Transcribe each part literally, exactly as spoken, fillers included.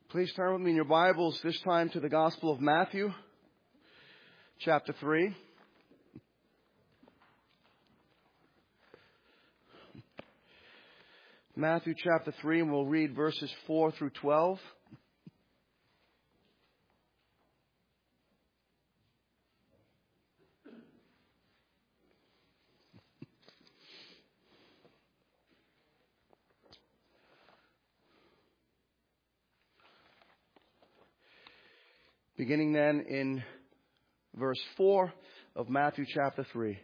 Please turn with me in your Bibles this time to the Gospel of Matthew, chapter three. Matthew chapter three, and we'll read verses four through twelve. Beginning then in verse four of Matthew chapter three.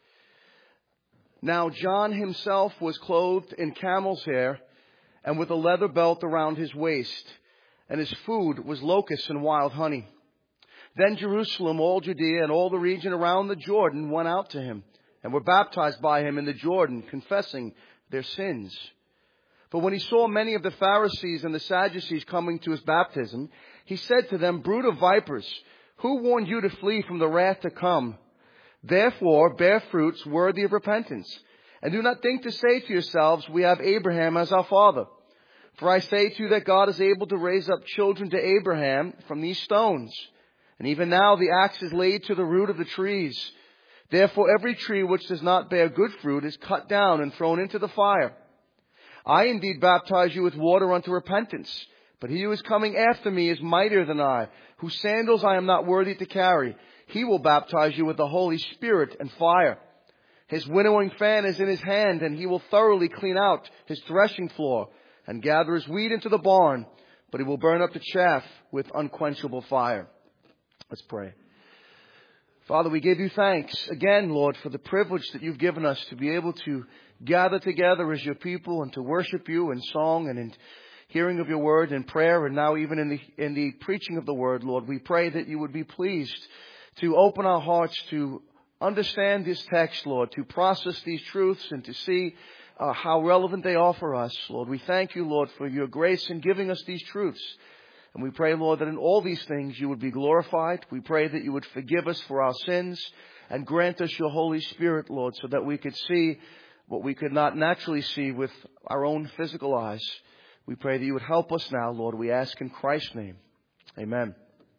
Now John himself was clothed in camel's hair and with a leather belt around his waist, and his food was locusts and wild honey. Then Jerusalem, all Judea, and all the region around the Jordan went out to him, and were baptized by him in the Jordan, confessing their sins. But when he saw many of the Pharisees and the Sadducees coming to his baptism, he said to them, "Brood of vipers, who warned you to flee from the wrath to come? Therefore bear fruits worthy of repentance. And do not think to say to yourselves, 'We have Abraham as our father.' For I say to you that God is able to raise up children to Abraham from these stones. And even now the axe is laid to the root of the trees. Therefore every tree which does not bear good fruit is cut down and thrown into the fire. I indeed baptize you with water unto repentance. But he who is coming after me is mightier than I, whose sandals I am not worthy to carry. He will baptize you with the Holy Spirit and fire. His winnowing fan is in his hand, and he will thoroughly clean out his threshing floor and gather his wheat into the barn, but he will burn up the chaff with unquenchable fire." Let's pray. Father, we give you thanks again, Lord, for the privilege that you've given us to be able to gather together as your people and to worship you in song and in hearing of your word and prayer, and now even in the in the preaching of the word, Lord. We pray that you would be pleased to open our hearts to understand this text, Lord, to process these truths and to see uh, how relevant they are for us, Lord. We thank you, Lord, for your grace in giving us these truths. And we pray, Lord, that in all these things you would be glorified. We pray that you would forgive us for our sins and grant us your Holy Spirit, Lord, so that we could see what we could not naturally see with our own physical eyes. We pray that you would help us now, Lord. We ask in Christ's name. Amen.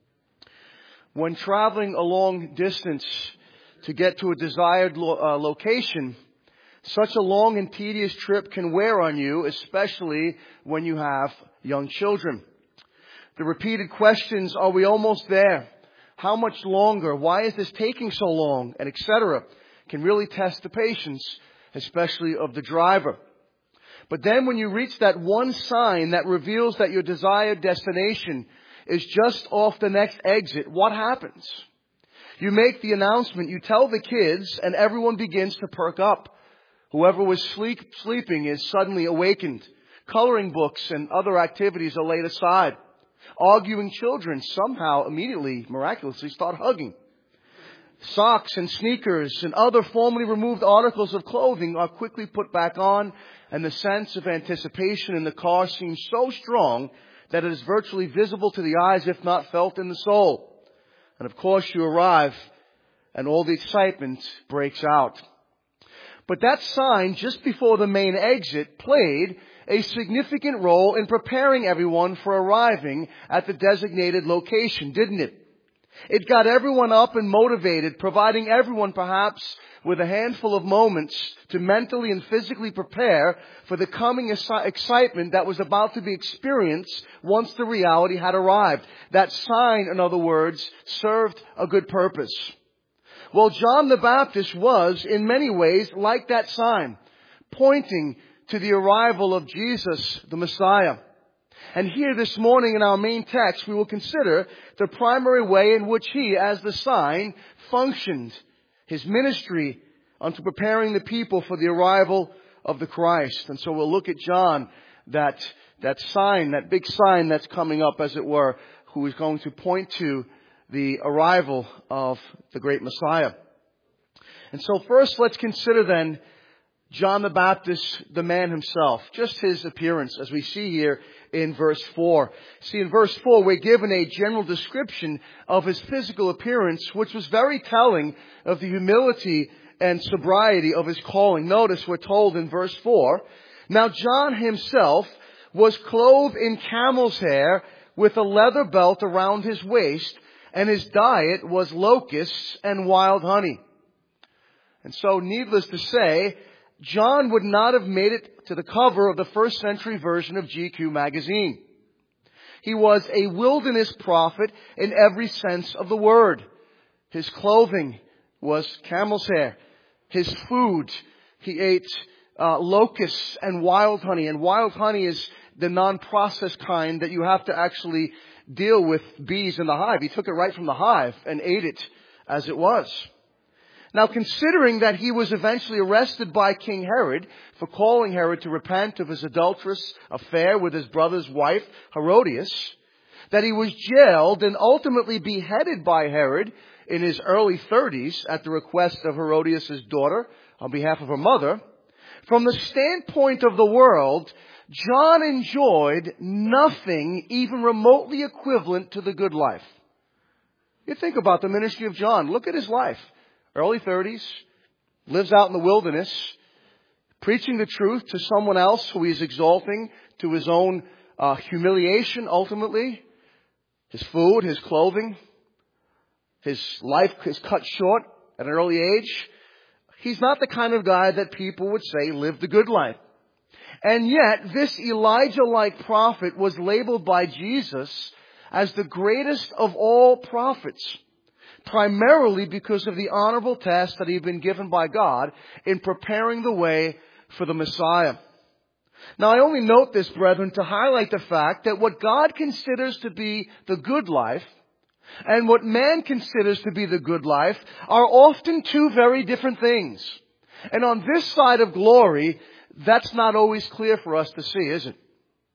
When traveling a long distance to get to a desired lo- uh, location, such a long and tedious trip can wear on you, especially when you have young children. The repeated questions, are we almost there? How much longer? Why is this taking so long? And et cetera can really test the patience, especially of the driver. But then when you reach that one sign that reveals that your desired destination is just off the next exit, what happens? You make the announcement, you tell the kids, and everyone begins to perk up. Whoever was sleep, sleeping is suddenly awakened. Coloring books and other activities are laid aside. Arguing children somehow immediately, miraculously, start hugging. Socks and sneakers and other formerly removed articles of clothing are quickly put back on, and the sense of anticipation in the car seems so strong that it is virtually visible to the eyes, if not felt in the soul. And of course you arrive, and all the excitement breaks out. But that sign just before the main exit played a significant role in preparing everyone for arriving at the designated location, didn't it? It got everyone up and motivated, providing everyone perhaps with a handful of moments to mentally and physically prepare for the coming excitement that was about to be experienced once the reality had arrived. That sign, in other words, served a good purpose. Well, John the Baptist was, in many ways, like that sign, pointing to the arrival of Jesus, the Messiah. And here this morning in our main text, we will consider the primary way in which he, as the sign, functioned, his ministry unto preparing the people for the arrival of the Christ. And so we'll look at John, that, that sign, that big sign that's coming up, as it were, who is going to point to the arrival of the great Messiah. And so first, let's consider then John the Baptist, the man himself, just his appearance, as we see here in verse four. See, in verse four, we're given a general description of his physical appearance, which was very telling of the humility and sobriety of his calling. Notice we're told in verse four, "Now John himself was clothed in camel's hair with a leather belt around his waist, and his diet was locusts and wild honey. And so, needless to say, John would not have made it to the cover of the first century version of G Q magazine. He was a wilderness prophet in every sense of the word. His clothing was camel's hair. His food, he ate uh, locusts and wild honey. And wild honey is the non-processed kind that you have to actually deal with bees in the hive. He took it right from the hive and ate it as it was. Now, considering that he was eventually arrested by King Herod for calling Herod to repent of his adulterous affair with his brother's wife, Herodias, that he was jailed and ultimately beheaded by Herod in his early thirties at the request of Herodias' daughter on behalf of her mother, from the standpoint of the world, John enjoyed nothing even remotely equivalent to the good life. You think about the ministry of John. Look at his life. Early thirties, lives out in the wilderness, preaching the truth to someone else who he's exalting to his own uh, humiliation ultimately. His food, his clothing, his life is cut short at an early age. He's not the kind of guy that people would say lived the good life. And yet, this Elijah-like prophet was labeled by Jesus as the greatest of all prophets, primarily because of the honorable task that he had been given by God in preparing the way for the Messiah. Now, I only note this, brethren, to highlight the fact that what God considers to be the good life and what man considers to be the good life are often two very different things. And on this side of glory, that's not always clear for us to see, is it?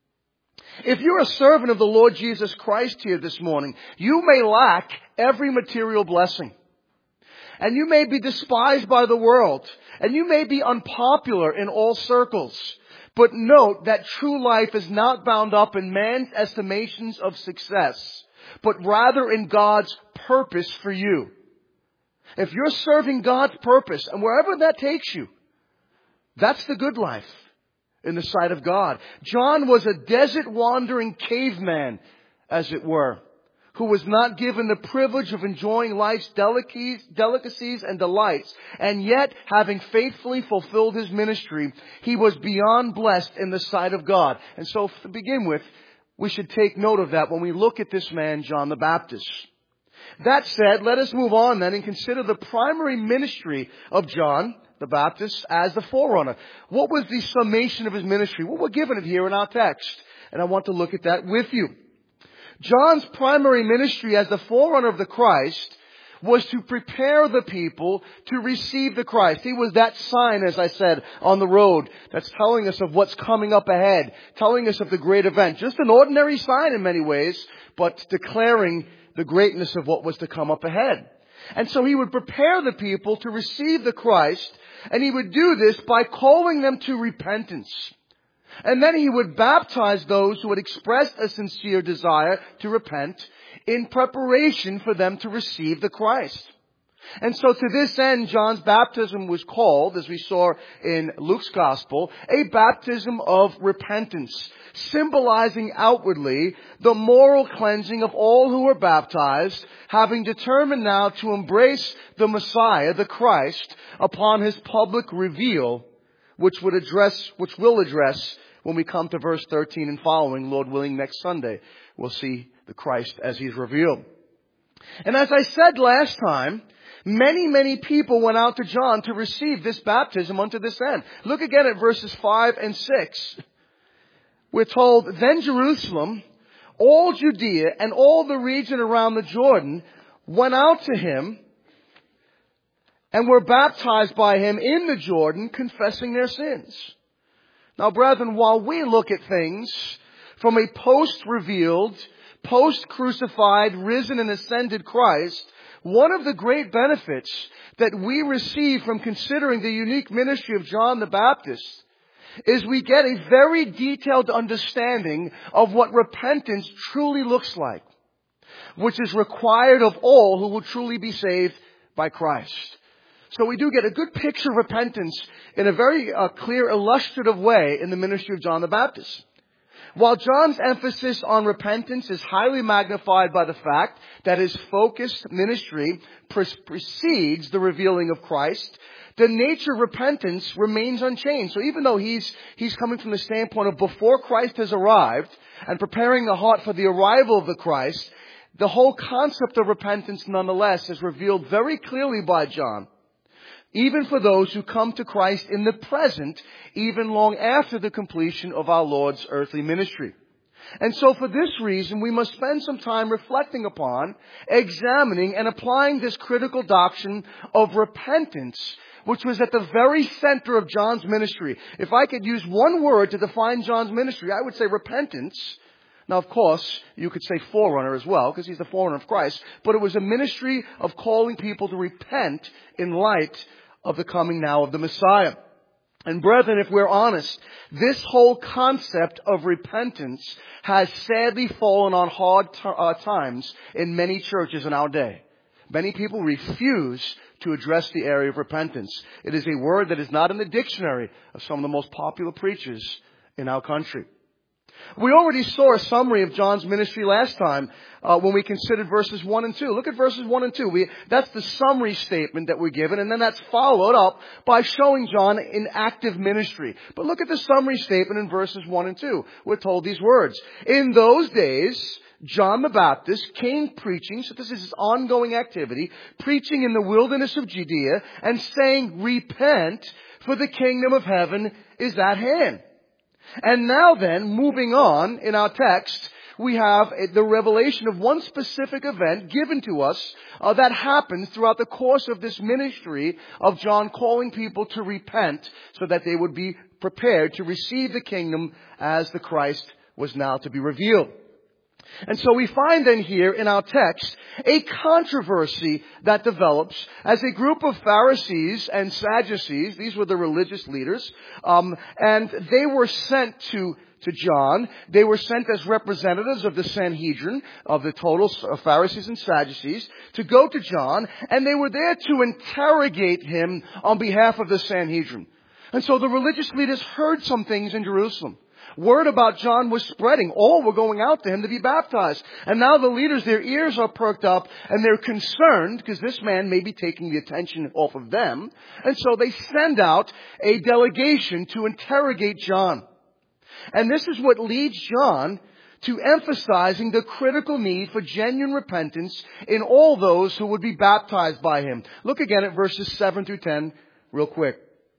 If you're a servant of the Lord Jesus Christ here this morning, you may lack every material blessing. And you may be despised by the world. And you may be unpopular in all circles. But note that true life is not bound up in man's estimations of success, but rather in God's purpose for you. If you're serving God's purpose, and wherever that takes you, that's the good life in the sight of God. John was a desert wandering caveman, as it were, who was not given the privilege of enjoying life's delicacies and delights. And yet, having faithfully fulfilled his ministry, he was beyond blessed in the sight of God. And so, to begin with, we should take note of that when we look at this man, John the Baptist. That said, let us move on then and consider the primary ministry of John the Baptist as the forerunner. What was the summation of his ministry? Well, we're given it here in our text, and I want to look at that with you. John's primary ministry as the forerunner of the Christ was to prepare the people to receive the Christ. He was that sign, as I said, on the road that's telling us of what's coming up ahead, telling us of the great event. Just an ordinary sign in many ways, but declaring the greatness of what was to come up ahead. And so he would prepare the people to receive the Christ, and he would do this by calling them to repentance. And then he would baptize those who had expressed a sincere desire to repent in preparation for them to receive the Christ. And so to this end, John's baptism was called, as we saw in Luke's Gospel, a baptism of repentance, symbolizing outwardly the moral cleansing of all who were baptized, having determined now to embrace the Messiah, the Christ, upon his public reveal, which would address, which will address when we come to verse thirteen and following, Lord willing, next Sunday. We'll see the Christ as he's revealed. And as I said last time, many, many people went out to John to receive this baptism unto this end. Look again at verses five and six. We're told, then Jerusalem, all Judea, and all the region around the Jordan went out to him and were baptized by him in the Jordan, confessing their sins. Now, brethren, while we look at things from a post-revealed, post-crucified, risen and ascended Christ, one of the great benefits that we receive from considering the unique ministry of John the Baptist is we get a very detailed understanding of what repentance truly looks like, which is required of all who will truly be saved by Christ. So we do get a good picture of repentance in a very uh, clear, illustrative way in the ministry of John the Baptist. While John's emphasis on repentance is highly magnified by the fact that his focused ministry pre- precedes the revealing of Christ, the nature of repentance remains unchanged. So even though he's, he's coming from the standpoint of before Christ has arrived and preparing the heart for the arrival of the Christ, the whole concept of repentance nonetheless is revealed very clearly by John. Even for those who come to Christ in the present, even long after the completion of our Lord's earthly ministry. And so for this reason, we must spend some time reflecting upon, examining, and applying this critical doctrine of repentance, which was at the very center of John's ministry. If I could use one word to define John's ministry, I would say repentance. Now, of course, you could say forerunner as well, because he's the forerunner of Christ. But it was a ministry of calling people to repent in light of the coming now of the Messiah. And brethren, if we're honest, this whole concept of repentance has sadly fallen on hard t- uh, times in many churches in our day. Many people refuse to address the area of repentance. It is a word that is not in the dictionary of some of the most popular preachers in our country. We already saw a summary of John's ministry last time uh, when we considered verses one and two. Look at verses one and two. We, that's the summary statement that we're given, and then that's followed up by showing John in active ministry. But look at the summary statement in verses one and two. We're told these words. In those days, John the Baptist came preaching, so this is his ongoing activity, preaching in the wilderness of Judea and saying, repent, for the kingdom of heaven is at hand. And now then, moving on in our text, we have the revelation of one specific event given to us uh, that happens throughout the course of this ministry of John calling people to repent so that they would be prepared to receive the kingdom as the Christ was now to be revealed. And so we find then here in our text a controversy that develops as a group of Pharisees and Sadducees, these were the religious leaders, um, and they were sent to to John. They were sent as representatives of the Sanhedrin, of the total Pharisees and Sadducees, to go to John, and they were there to interrogate him on behalf of the Sanhedrin. And so the religious leaders heard some things in Jerusalem. Word about John was spreading. All were going out to him to be baptized. And now the leaders, their ears are perked up and they're concerned because this man may be taking the attention off of them. And so they send out a delegation to interrogate John. And this is what leads John to emphasizing the critical need for genuine repentance in all those who would be baptized by him. Look again at verses seven through ten real quick.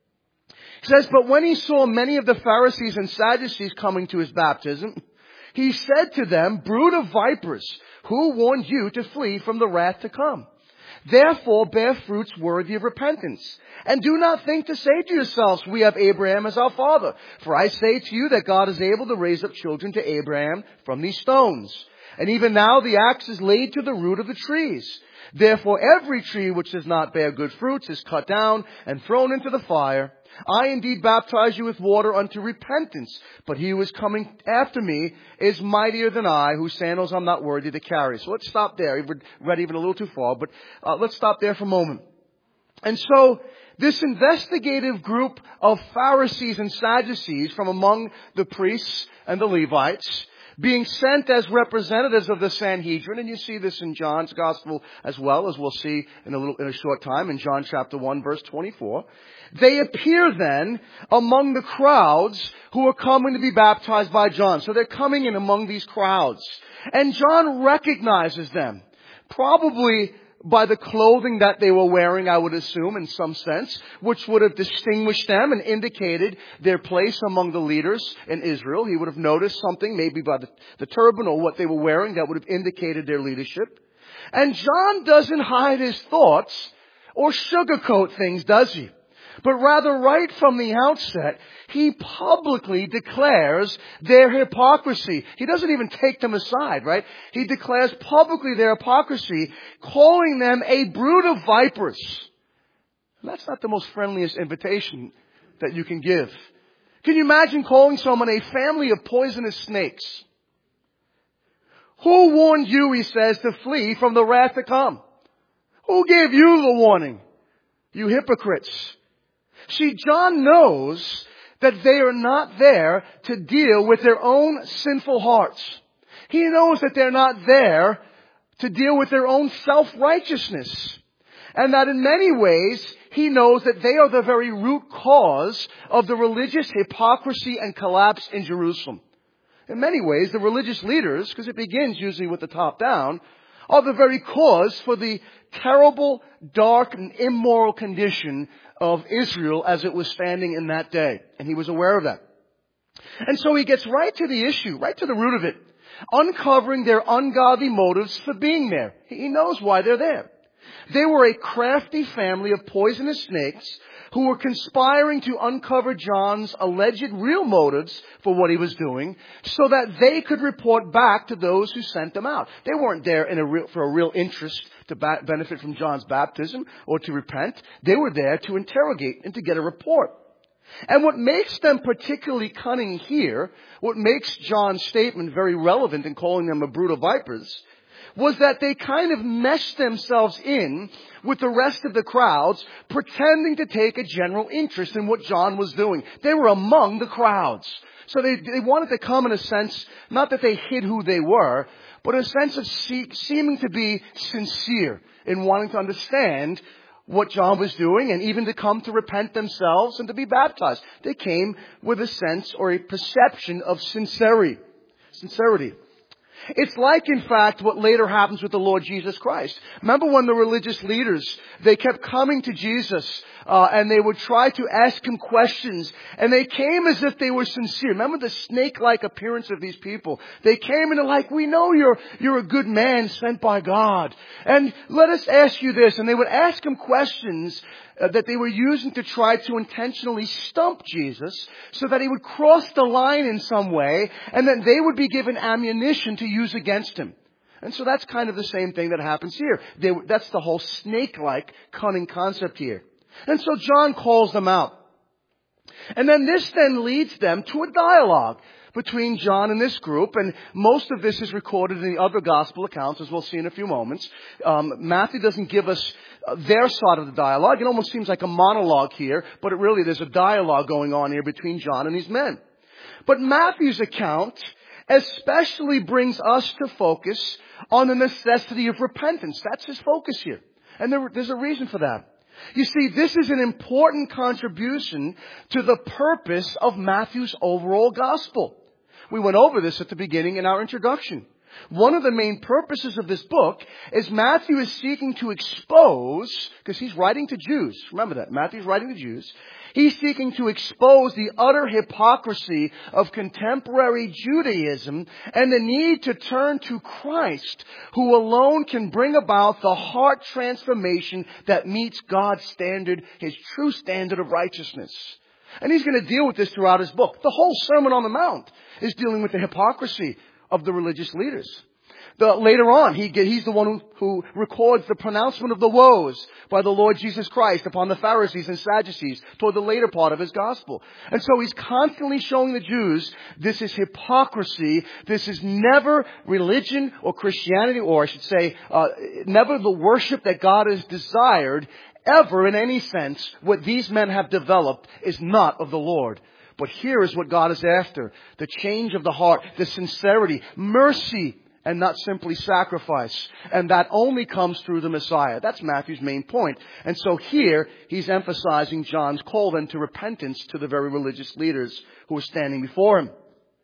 It says, but when he saw many of the Pharisees and Sadducees coming to his baptism, he said to them, brood of vipers, who warned you to flee from the wrath to come? Therefore bear fruits worthy of repentance. And do not think to say to yourselves, we have Abraham as our father. For I say to you that God is able to raise up children to Abraham from these stones. And even now the axe is laid to the root of the trees. Therefore every tree which does not bear good fruits is cut down and thrown into the fire. I indeed baptize you with water unto repentance, but he who is coming after me is mightier than I, whose sandals I'm not worthy to carry. So let's stop there. We've read even a little too far, but uh, let's stop there for a moment. And so this investigative group of Pharisees and Sadducees from among the priests and the Levites, being sent as representatives of the Sanhedrin, and you see this in John's Gospel as well, as we'll see in a little, in a short time, in John chapter one, verse twenty-four. They appear then among the crowds who are coming to be baptized by John. So they're coming in among these crowds. And John recognizes them, probably by the clothing that they were wearing, I would assume, in some sense, which would have distinguished them and indicated their place among the leaders in Israel. He would have noticed something, maybe by the, the turban or what they were wearing, that would have indicated their leadership. And John doesn't hide his thoughts or sugarcoat things, does he? But rather, right from the outset, he publicly declares their hypocrisy. He doesn't even take them aside, right? He declares publicly their hypocrisy, calling them a brood of vipers. And that's not the most friendliest invitation that you can give. Can you imagine calling someone a family of poisonous snakes? Who warned you, he says, to flee from the wrath to come? Who gave you the warning? You hypocrites. See, John knows that they are not there to deal with their own sinful hearts. He knows that they're not there to deal with their own self-righteousness. And that in many ways, he knows that they are the very root cause of the religious hypocrisy and collapse in Jerusalem. In many ways, the religious leaders, because it begins usually with the top down, are the very cause for the terrible, dark, and immoral condition of Israel as it was standing in that day. And he was aware of that. And so he gets right to the issue, right to the root of it, uncovering their ungodly motives for being there. He knows why they're there. They were a crafty family of poisonous snakes who were conspiring to uncover John's alleged real motives for what he was doing so that they could report back to those who sent them out. They weren't there in a real, for a real interest to ba- benefit from John's baptism or to repent. They were there to interrogate and to get a report. And what makes them particularly cunning here, what makes John's statement very relevant in calling them a brood of vipers, was that they kind of meshed themselves in with the rest of the crowds, pretending to take a general interest in what John was doing. They were among the crowds. So they, they wanted to come in a sense, not that they hid who they were, but in a sense of see, seeming to be sincere in wanting to understand what John was doing and even to come to repent themselves and to be baptized. They came with a sense or a perception of sincerity. Sincerity. It's like, in fact, what later happens with the Lord Jesus Christ. Remember when the religious leaders, they kept coming to Jesus uh, and they would try to ask him questions, and they came as if they were sincere. Remember the snake-like appearance of these people. They came and they're like, we know you're, you're a good man sent by God. And let us ask you this. And they would ask him questions Uh, that they were using to try to intentionally stump Jesus so that he would cross the line in some way, and then they would be given ammunition to use against him. And so that's kind of the same thing that happens here. They, that's the whole snake-like cunning concept here. And so John calls them out. And then this then leads them to a dialogue between John and this group, and most of this is recorded in the other gospel accounts, as we'll see in a few moments. Um, Matthew doesn't give us uh, their side of the dialogue. It almost seems like a monologue here, but it really, there's a dialogue going on here between John and these men. But Matthew's account especially brings us to focus on the necessity of repentance. That's his focus here. And there, there's a reason for that. You see, this is an important contribution to the purpose of Matthew's overall gospel. We went over this at the beginning in our introduction. One of the main purposes of this book is Matthew is seeking to expose, because he's writing to Jews. Remember that. Matthew's writing to Jews. He's seeking to expose the utter hypocrisy of contemporary Judaism and the need to turn to Christ, who alone can bring about the heart transformation that meets God's standard, his true standard of righteousness. And he's going to deal with this throughout his book. The whole Sermon on the Mount is dealing with the hypocrisy of the religious leaders. The, later on, he, he's the one who, who records the pronouncement of the woes by the Lord Jesus Christ upon the Pharisees and Sadducees toward the later part of his gospel. And so he's constantly showing the Jews this is hypocrisy. This is never religion or Christianity, or I should say, uh, never the worship that God has desired. Ever, in any sense, what these men have developed is not of the Lord. But here is what God is after. The change of the heart, the sincerity, mercy, and not simply sacrifice. And that only comes through the Messiah. That's Matthew's main point. And so here, he's emphasizing John's call then to repentance to the very religious leaders who are standing before him.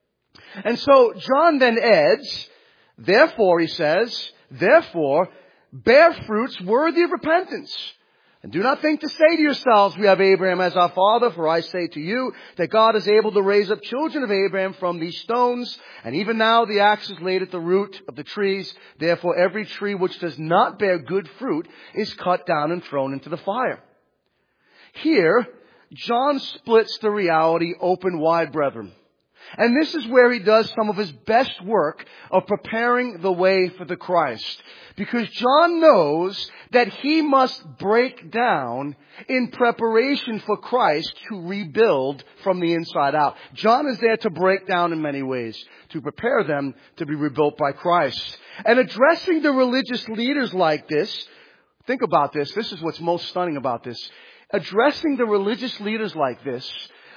And so John then adds, therefore, he says, therefore, bear fruits worthy of repentance. And do not think to say to yourselves, we have Abraham as our father, for I say to you that God is able to raise up children of Abraham from these stones. And even now the axe is laid at the root of the trees. Therefore every tree which does not bear good fruit is cut down and thrown into the fire. Here, John splits the reality open wide, brethren. And this is where he does some of his best work of preparing the way for the Christ. Because John knows that he must break down in preparation for Christ to rebuild from the inside out. John is there to break down in many ways, to prepare them to be rebuilt by Christ. And addressing the religious leaders like this, think about this, this is what's most stunning about this. Addressing the religious leaders like this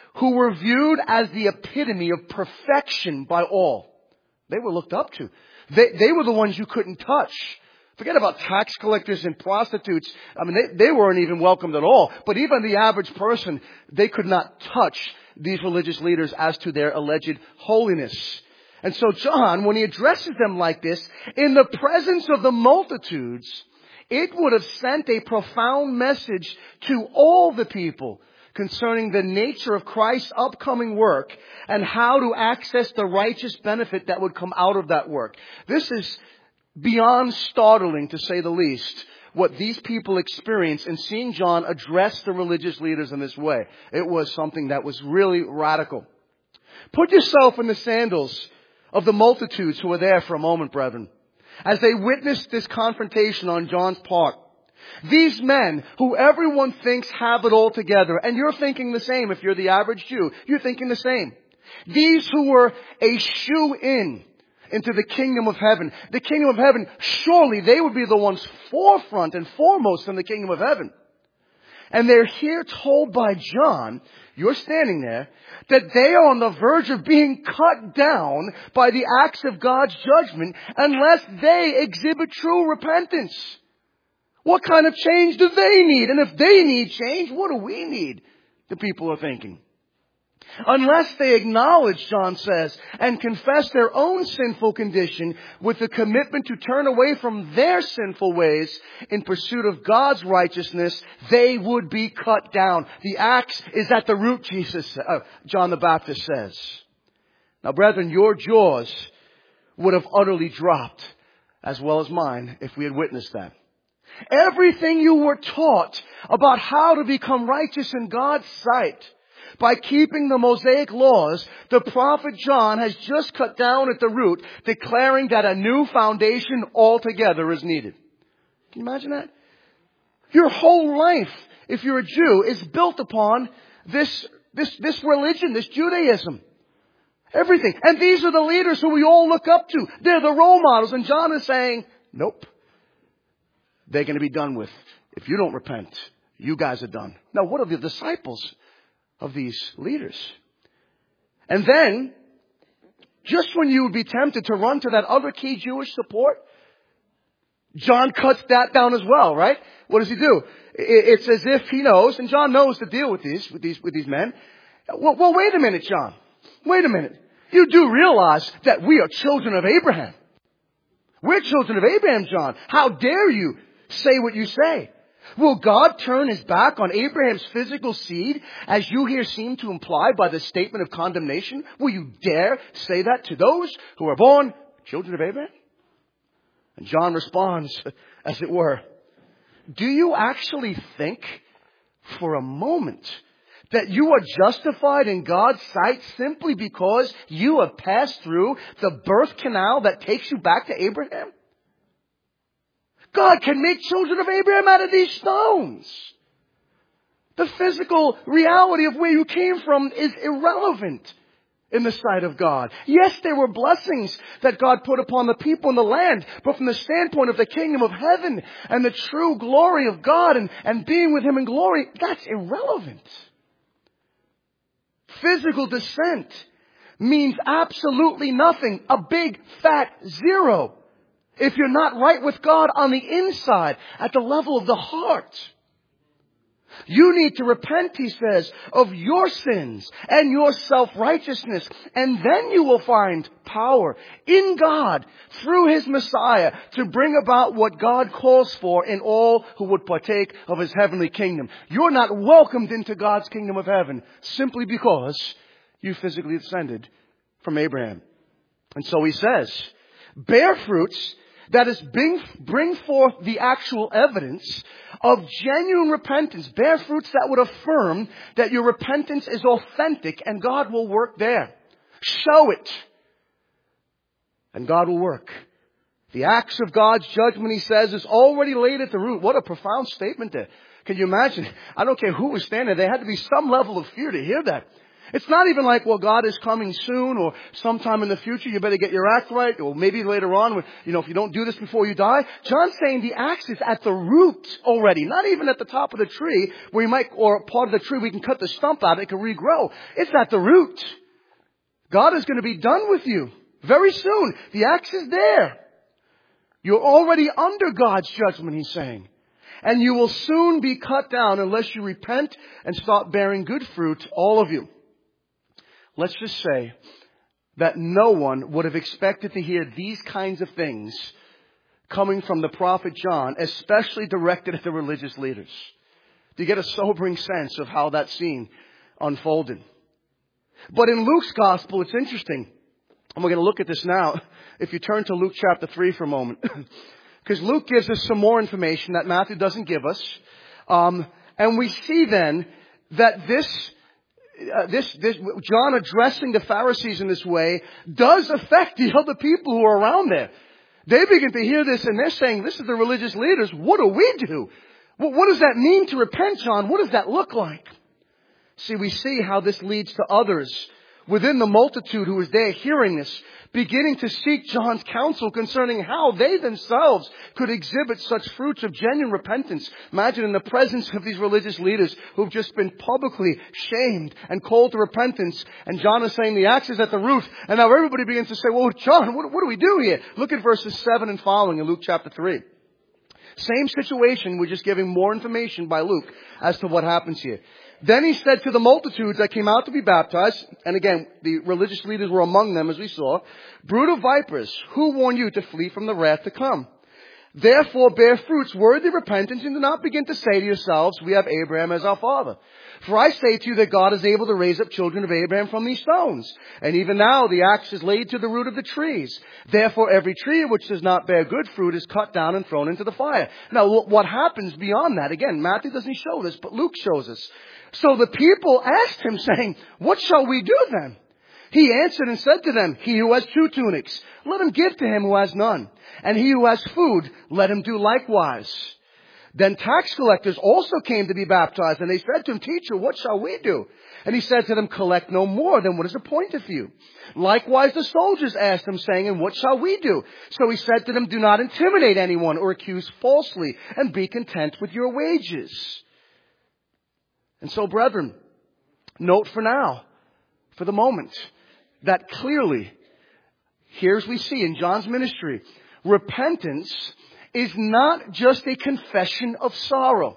who were viewed as the epitome of perfection by all. They were looked up to. They, they were the ones you couldn't touch. Forget about tax collectors and prostitutes. I mean, they, they weren't even welcomed at all. But even the average person, they could not touch these religious leaders as to their alleged holiness. And so John, when he addresses them like this, in the presence of the multitudes, it would have sent a profound message to all the people concerning the nature of Christ's upcoming work and how to access the righteous benefit that would come out of that work. This is beyond startling, to say the least, what these people experienced in seeing John address the religious leaders in this way. It was something that was really radical. Put yourself in the sandals of the multitudes who were there for a moment, brethren, as they witnessed this confrontation on John's part. These men who everyone thinks have it all together, and you're thinking the same if you're the average Jew, you're thinking the same. These who were a shoe-in into the kingdom of heaven. The kingdom of heaven, surely they would be the ones forefront and foremost in the kingdom of heaven. And they're here told by John, you're standing there, that they are on the verge of being cut down by the acts of God's judgment unless they exhibit true repentance. What kind of change do they need? And if they need change, what do we need? The people are thinking. Unless they acknowledge, John says, and confess their own sinful condition with the commitment to turn away from their sinful ways in pursuit of God's righteousness, they would be cut down. The axe is at the root, Jesus, uh, John the Baptist says. Now, brethren, your jaws would have utterly dropped, as well as mine, if we had witnessed that. Everything you were taught about how to become righteous in God's sight by keeping the Mosaic laws, the prophet John has just cut down at the root, declaring that a new foundation altogether is needed. Can you imagine that? Your whole life, if you're a Jew, is built upon this, this, this religion, this Judaism. Everything. And these are the leaders who we all look up to. They're the role models. And John is saying, nope. They're going to be done with. If you don't repent, you guys are done. Now, what are the disciples of these leaders? And then, just when you would be tempted to run to that other key Jewish support, John cuts that down as well, right? What does he do? It's as if he knows, and John knows to deal with these, with these, with these men. Well, well, wait a minute, John. Wait a minute. You do realize that we are children of Abraham. We're children of Abraham, John. How dare you say what you say? Will God turn his back on Abraham's physical seed, as you here seem to imply by the statement of condemnation? Will you dare say that to those who are born children of Abraham? And John responds, as it were, do you actually think for a moment that you are justified in God's sight simply because you have passed through the birth canal that takes you back to Abraham? God can make children of Abraham out of these stones. The physical reality of where you came from is irrelevant in the sight of God. Yes, there were blessings that God put upon the people in the land, but from the standpoint of the kingdom of heaven and the true glory of God and, and being with him in glory, that's irrelevant. Physical descent means absolutely nothing. A big fat zero. If you're not right with God on the inside, at the level of the heart. You need to repent, he says, of your sins and your self-righteousness. And then you will find power in God through his Messiah to bring about what God calls for in all who would partake of his heavenly kingdom. You're not welcomed into God's kingdom of heaven simply because you physically descended from Abraham. And so he says, bear fruits, that is, bring, bring forth the actual evidence of genuine repentance. Bear fruits that would affirm that your repentance is authentic and God will work there. Show it. And God will work. The axe of God's judgment, he says, is already laid at the root. What a profound statement there. Can you imagine? I don't care who was standing there. There had to be some level of fear to hear that. It's not even like, well, God is coming soon or sometime in the future, you better get your act right, or maybe later on, when, you know, if you don't do this before you die. John's saying the axe is at the root already, not even at the top of the tree where you might, or part of the tree we can cut the stump out, it can regrow. It's at the root. God is going to be done with you very soon. The axe is there. You're already under God's judgment, he's saying. And you will soon be cut down unless you repent and start bearing good fruit, all of you. Let's just say that no one would have expected to hear these kinds of things coming from the prophet John, especially directed at the religious leaders. To get a sobering sense of how that scene unfolded. But in Luke's gospel, it's interesting. And we're going to look at this now. If you turn to Luke chapter three for a moment. Because Luke gives us some more information that Matthew doesn't give us. Um, and we see then that this, uh, this, this, John addressing the Pharisees in this way does affect the other people who are around there. They begin to hear this and they're saying, this is the religious leaders. What do we do? What, what does that mean to repent, John? What does that look like? See, we see how this leads to others within the multitude who is there hearing this, beginning to seek John's counsel concerning how they themselves could exhibit such fruits of genuine repentance. Imagine in the presence of these religious leaders who've just been publicly shamed and called to repentance. And John is saying the axe is at the root. And now everybody begins to say, well, John, what, what do we do here? Look at verses seven and following in Luke chapter three. Same situation. We're just giving more information by Luke as to what happens here. Then he said to the multitudes that came out to be baptized, and again, the religious leaders were among them as we saw, brood of vipers, who warned you to flee from the wrath to come? Therefore bear fruits worthy of repentance and do not begin to say to yourselves, we have Abraham as our father. For I say to you that God is able to raise up children of Abraham from these stones. And even now the axe is laid to the root of the trees. Therefore every tree which does not bear good fruit is cut down and thrown into the fire. Now what happens beyond that? Again, Matthew doesn't show this, but Luke shows us. So the people asked him, saying, what shall we do then? He answered and said to them, he who has two tunics, let him give to him who has none. And he who has food, let him do likewise. Then tax collectors also came to be baptized, and they said to him, teacher, what shall we do? And he said to them, collect no more than what is appointed for you. Likewise the soldiers asked him, saying, and what shall we do? So he said to them, do not intimidate anyone or accuse falsely, and be content with your wages. And so, brethren, note for now, for the moment, that clearly, here as we see in John's ministry, repentance is not just a confession of sorrow.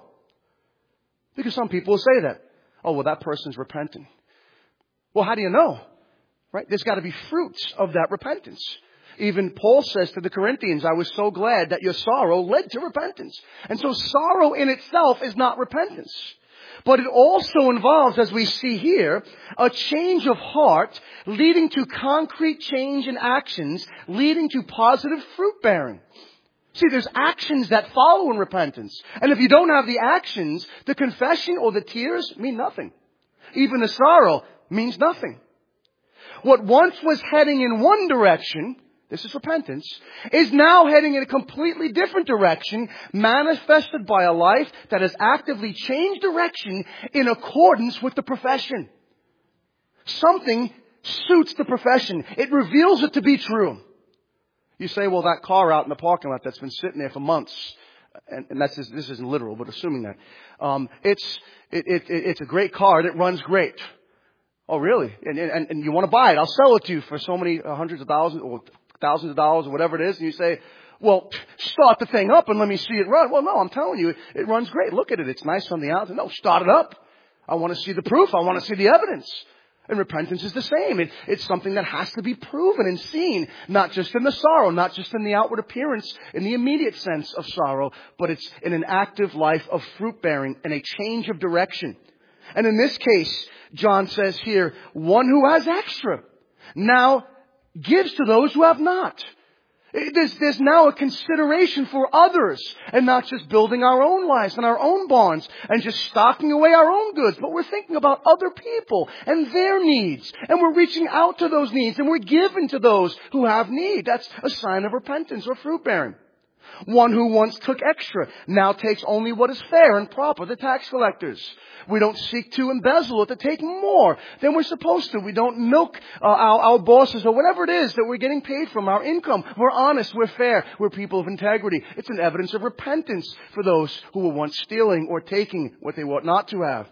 Because some people will say that. Oh, well, that person's repenting. Well, how do you know? Right? There's got to be fruits of that repentance. Even Paul says to the Corinthians, I was so glad that your sorrow led to repentance. And so sorrow in itself is not repentance. But it also involves, as we see here, a change of heart leading to concrete change in actions, leading to positive fruit bearing. See, there's actions that follow in repentance. And if you don't have the actions, the confession or the tears mean nothing. Even the sorrow means nothing. What once was heading in one direction, this is repentance, is now heading in a completely different direction, manifested by a life that has actively changed direction in accordance with the profession. Something suits the profession. It reveals it to be true. You say, well, that car out in the parking lot that's been sitting there for months, and, and that's this isn't literal, but assuming that, um, it's it, it, it's a great car and it runs great. Oh, really? And, and, and you want to buy it? I'll sell it to you for so many uh, hundreds of thousands or thousands of dollars or whatever it is. And you say, well, start the thing up and let me see it run. Well, no, I'm telling you, it, it runs great. Look at it. It's nice on the outside. No, start it up. I want to see the proof. I want to see the evidence. And repentance is the same. It, it's something that has to be proven and seen, not just in the sorrow, not just in the outward appearance, in the immediate sense of sorrow, but it's in an active life of fruit bearing and a change of direction. And in this case, John says here, one who has extra now gives to those who have not. There's, there's now a consideration for others and not just building our own lives and our own barns and just stocking away our own goods, but we're thinking about other people and their needs, and we're reaching out to those needs and we're giving to those who have need. That's a sign of repentance or fruit bearing. One who once took extra now takes only what is fair and proper, the tax collectors. We don't seek to embezzle or to take more than we're supposed to. We don't milk uh, our, our bosses or whatever it is that we're getting paid from, our income. We're honest, we're fair, we're people of integrity. It's an evidence of repentance for those who were once stealing or taking what they ought not to have.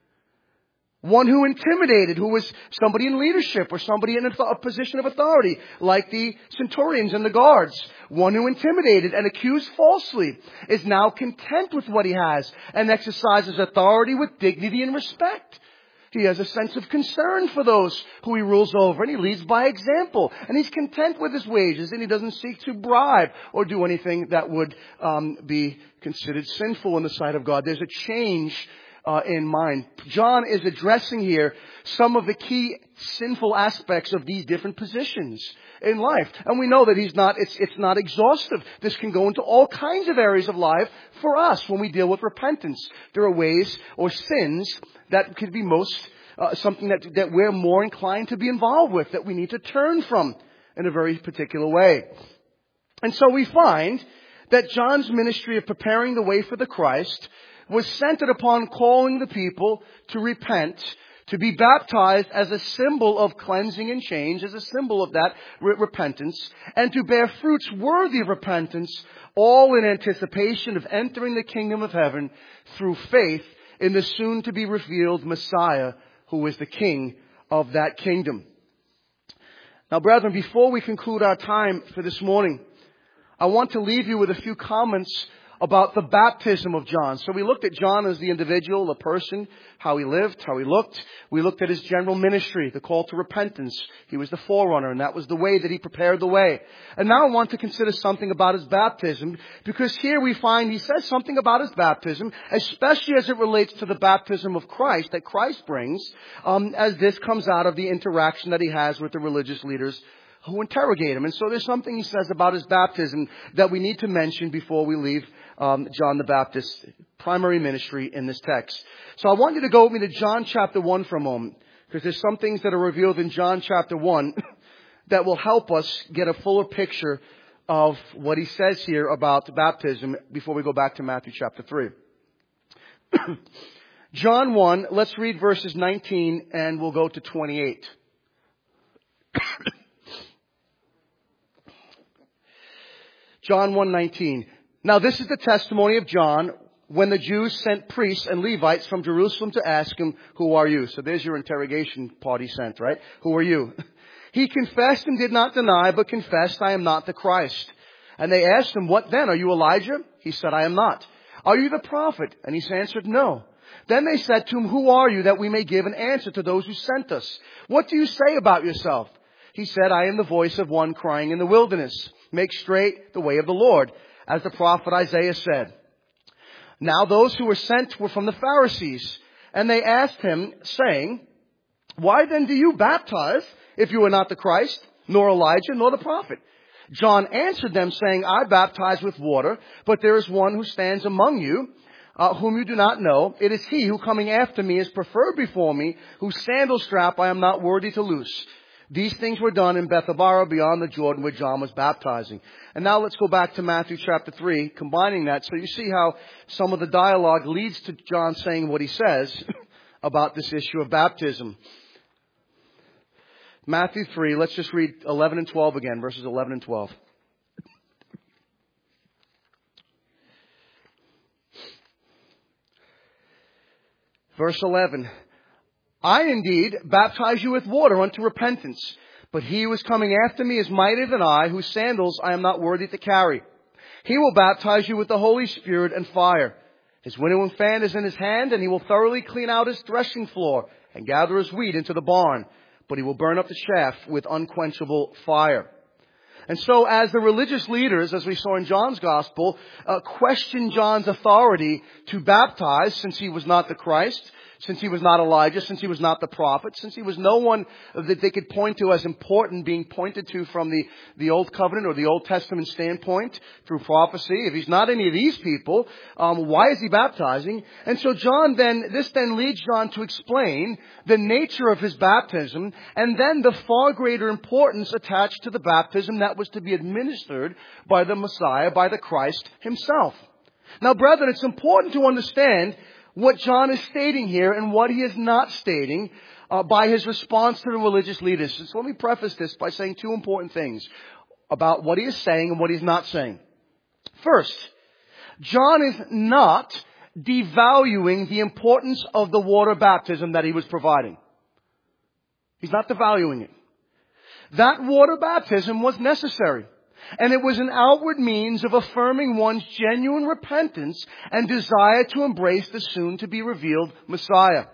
One who intimidated, who was somebody in leadership or somebody in a position of authority, like the centurions and the guards. One who intimidated and accused falsely is now content with what he has and exercises authority with dignity and respect. He has a sense of concern for those who he rules over, and he leads by example. And he's content with his wages, and he doesn't seek to bribe or do anything that would um, be considered sinful in the sight of God. There's a change Uh, in mind. John is addressing here some of the key sinful aspects of these different positions in life. And we know that he's not, it's, it's not exhaustive. This can go into all kinds of areas of life for us when we deal with repentance. There are ways or sins that could be most, uh, something that, that we're more inclined to be involved with, that we need to turn from in a very particular way. And so we find that John's ministry of preparing the way for the Christ was centered upon calling the people to repent, to be baptized as a symbol of cleansing and change, as a symbol of that re- repentance, and to bear fruits worthy of repentance, all in anticipation of entering the kingdom of heaven through faith in the soon-to-be revealed Messiah, who is the King of that kingdom. Now, brethren, before we conclude our time for this morning, I want to leave you with a few comments about the baptism of John. So we looked at John as the individual, the person, how he lived, how he looked. We looked at his general ministry, the call to repentance. He was the forerunner, and that was the way that he prepared the way. And now I want to consider something about his baptism, because here we find he says something about his baptism, especially as it relates to the baptism of Christ, that Christ brings, um, as this comes out of the interaction that he has with the religious leaders who interrogate him. And so there's something he says about his baptism that we need to mention before we leave um, John the Baptist's primary ministry in this text. So I want you to go with me to John chapter one for a moment, because there's some things that are revealed in John chapter one that will help us get a fuller picture of what he says here about baptism before we go back to Matthew chapter three. John one, let's read verses nineteen and we'll go to twenty-eight. John one nineteen. Now this is the testimony of John when the Jews sent priests and Levites from Jerusalem to ask him, "Who are you?" So there's your interrogation party sent, right? "Who are you?" He confessed and did not deny, but confessed, "I am not the Christ." And they asked him, "What then? Are you Elijah?" He said, "I am not." "Are you the prophet?" And he answered, "No." Then they said to him, "Who are you, that we may give an answer to those who sent us? What do you say about yourself?" He said, "I am the voice of one crying in the wilderness, 'Make straight the way of the Lord,' as the prophet Isaiah said." Now those who were sent were from the Pharisees, and they asked him, saying, "Why then do you baptize, if you are not the Christ, nor Elijah, nor the prophet?" John answered them, saying, "I baptize with water, but there is one who stands among you, uh, whom you do not know. It is he who coming after me is preferred before me, whose sandal strap I am not worthy to loose." These things were done in Bethabara beyond the Jordan where John was baptizing. And now let's go back to Matthew chapter three, combining that. So you see how some of the dialogue leads to John saying what he says about this issue of baptism. Matthew three, let's just read eleven and twelve again, verses eleven and twelve. Verse eleven. "I indeed baptize you with water unto repentance, but he who is coming after me is mightier than I, whose sandals I am not worthy to carry. He will baptize you with the Holy Spirit and fire. His winnowing fan is in his hand, and he will thoroughly clean out his threshing floor and gather his wheat into the barn, but he will burn up the chaff with unquenchable fire." And so as the religious leaders, as we saw in John's gospel, uh, questioned John's authority to baptize, since he was not the Christ, since he was not Elijah, since he was not the prophet, since he was no one that they could point to as important, being pointed to from the, the Old Covenant or the Old Testament standpoint through prophecy. If he's not any of these people, um, why is he baptizing? And so John then, this then leads John to explain the nature of his baptism and then the far greater importance attached to the baptism that was to be administered by the Messiah, by the Christ himself. Now, brethren, it's important to understand what John is stating here and what he is not stating uh, by his response to the religious leaders. So let me preface this by saying two important things about what he is saying and what he's not saying. First, John is not devaluing the importance of the water baptism that he was providing. He's not devaluing it. That water baptism was necessary. And it was an outward means of affirming one's genuine repentance and desire to embrace the soon-to-be revealed Messiah.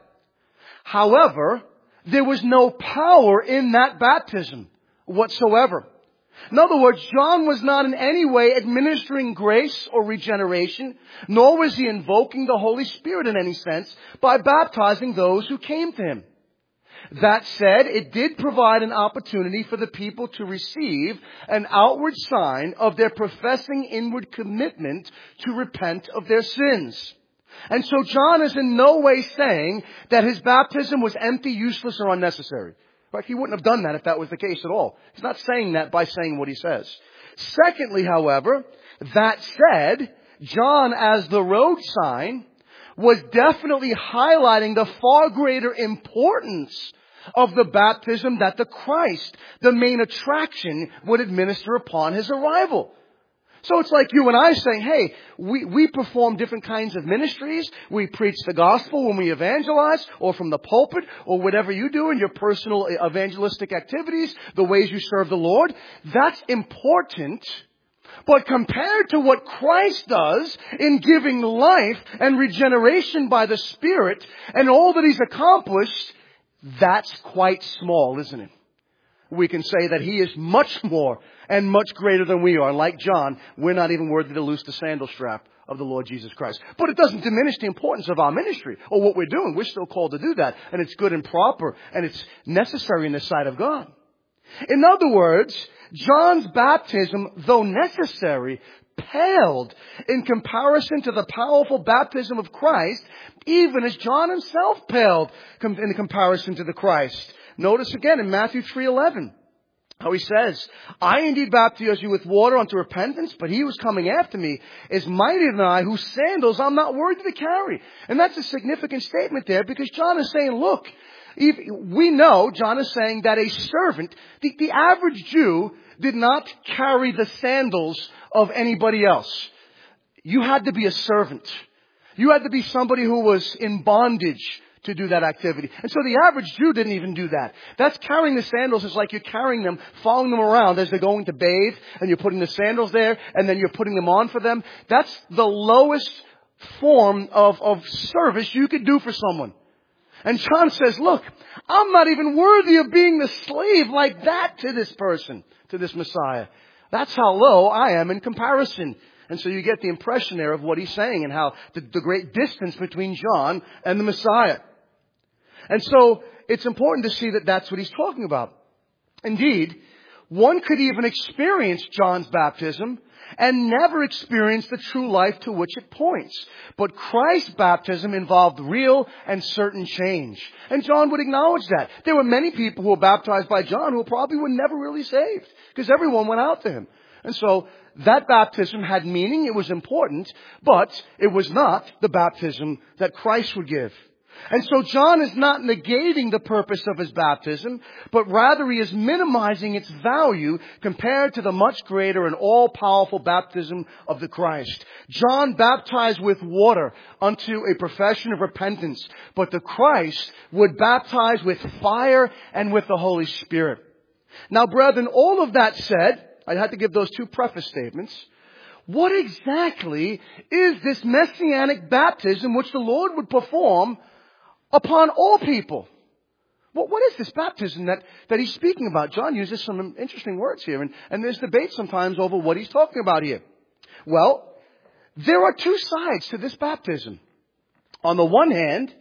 However, there was no power in that baptism whatsoever. In other words, John was not in any way administering grace or regeneration, nor was he invoking the Holy Spirit in any sense by baptizing those who came to him. That said, it did provide an opportunity for the people to receive an outward sign of their professing inward commitment to repent of their sins. And so John is in no way saying that his baptism was empty, useless, or unnecessary. Right? He wouldn't have done that if that was the case at all. He's not saying that by saying what he says. Secondly, however, that said, John, as the road sign, was definitely highlighting the far greater importance of the baptism that the Christ, the main attraction, would administer upon his arrival. So it's like you and I saying, hey, we, we perform different kinds of ministries. We preach the gospel when we evangelize, or from the pulpit, or whatever you do in your personal evangelistic activities, the ways you serve the Lord. That's important. But compared to what Christ does in giving life and regeneration by the Spirit and all that he's accomplished, that's quite small, isn't it? We can say that he is much more and much greater than we are. Like John, we're not even worthy to loose the sandal strap of the Lord Jesus Christ. But it doesn't diminish the importance of our ministry or what we're doing. We're still called to do that. And it's good and proper. And it's necessary in the sight of God. In other words, John's baptism, though necessary, paled in comparison to the powerful baptism of Christ, even as John himself paled in comparison to the Christ. Notice again in Matthew three eleven how he says, I indeed baptize you with water unto repentance, but he who is coming after me is mightier than I, whose sandals I'm not worthy to carry. And that's a significant statement there, because John is saying, look, if we know, John is saying that a servant, the, the average Jew did not carry the sandals of anybody else. You had to be a servant. You had to be somebody who was in bondage to do that activity. And so the average Jew didn't even do that. That's carrying the sandals is like you're carrying them, following them around as they're going to bathe, and you're putting the sandals there, and then you're putting them on for them. That's the lowest form of, of service you could do for someone. And John says, look, I'm not even worthy of being the slave like that to this person, to this Messiah. That's how low I am in comparison. And so you get the impression there of what he's saying and how the, the great distance between John and the Messiah. And so it's important to see that that's what he's talking about. Indeed, one could even experience John's baptism and never experience the true life to which it points. But Christ's baptism involved real and certain change. And John would acknowledge that. There were many people who were baptized by John who probably were never really saved, because everyone went out to him. And so that baptism had meaning, it was important, but it was not the baptism that Christ would give. And so John is not negating the purpose of his baptism, but rather he is minimizing its value compared to the much greater and all-powerful baptism of the Christ. John baptized with water unto a profession of repentance, but the Christ would baptize with fire and with the Holy Spirit. Now, brethren, all of that said, I had to give those two preface statements. What exactly is this messianic baptism which the Lord would perform upon all people? Well, what is this baptism that, that he's speaking about? John uses some interesting words here, and, and there's debate sometimes over what he's talking about here. Well, there are two sides to this baptism. On the one hand,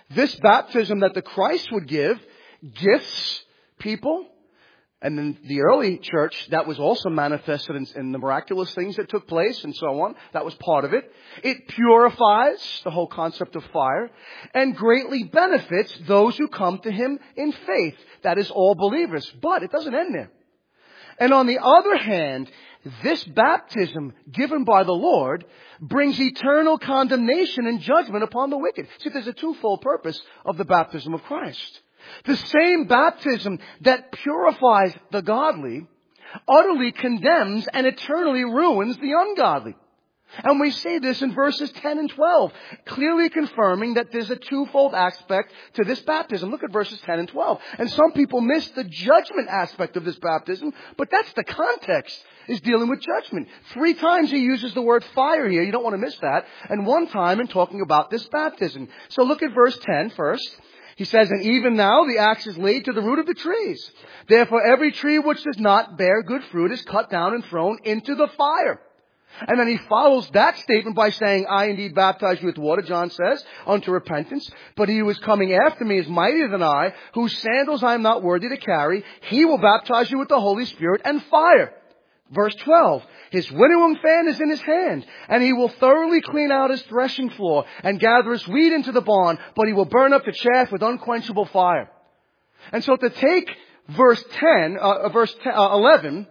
This baptism that the Christ would give gifts people. And in the early church, that was also manifested in, in the miraculous things that took place and so on. That was part of it. It purifies, the whole concept of fire, and greatly benefits those who come to Him in faith. That is all believers. But it doesn't end there. And on the other hand, this baptism given by the Lord brings eternal condemnation and judgment upon the wicked. See, there's a twofold purpose of the baptism of Christ. The same baptism that purifies the godly utterly condemns and eternally ruins the ungodly. And we see this in verses ten and twelve, clearly confirming that there's a twofold aspect to this baptism. Look at verses ten and twelve. And some people miss the judgment aspect of this baptism, but that's the context, is dealing with judgment. Three times he uses the word fire here. You don't want to miss that. And one time in talking about this baptism. So look at verse ten first. He says, and even now the axe is laid to the root of the trees. Therefore every tree which does not bear good fruit is cut down and thrown into the fire. And then he follows that statement by saying, I indeed baptize you with water, John says, unto repentance. But he who is coming after me is mightier than I, whose sandals I am not worthy to carry. He will baptize you with the Holy Spirit and fire. Verse twelve, his winnowing fan is in his hand, and he will thoroughly clean out his threshing floor and gather his wheat into the barn, but he will burn up the chaff with unquenchable fire. And so to take verse ten, uh, verse ten, uh, eleven,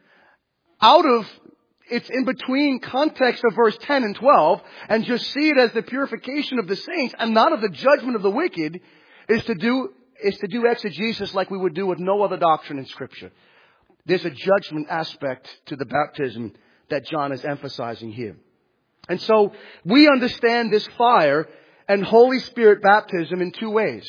out of its in between context of verse ten and twelve, and just see it as the purification of the saints and not of the judgment of the wicked, is to do is to do exegesis like we would do with no other doctrine in Scripture. There's a judgment aspect to the baptism that John is emphasizing here. And so we understand this fire and Holy Spirit baptism in two ways.